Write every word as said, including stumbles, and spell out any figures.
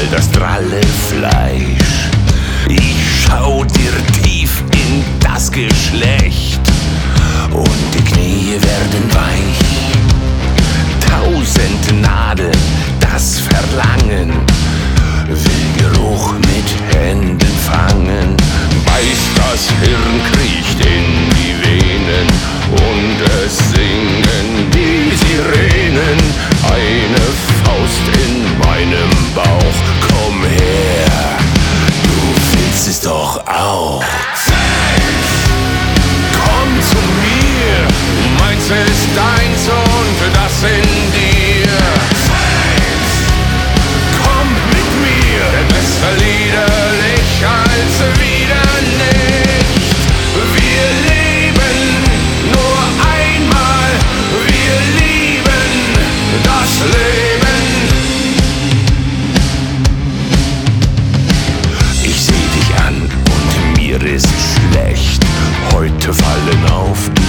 das dralle Fleisch. Ich schau dir tief in das Geschlecht und die Knie werden weich. Tausend Nadeln, das Verlangen will Geruch mit Händen fangen. Beißt das Hirn, kriecht in die Venen und es singen die Sirenen. Eine Faust in meinem Bauch, komm her, du willst es doch auch. Komm zu mir, du meinst es ist deins und das in dir. Komm mit mir, denn besser liederlich als wieder nicht. Wir leben nur einmal, wir lieben das Leben. Ich seh dich an und mir ist schlecht. Heute fallen auf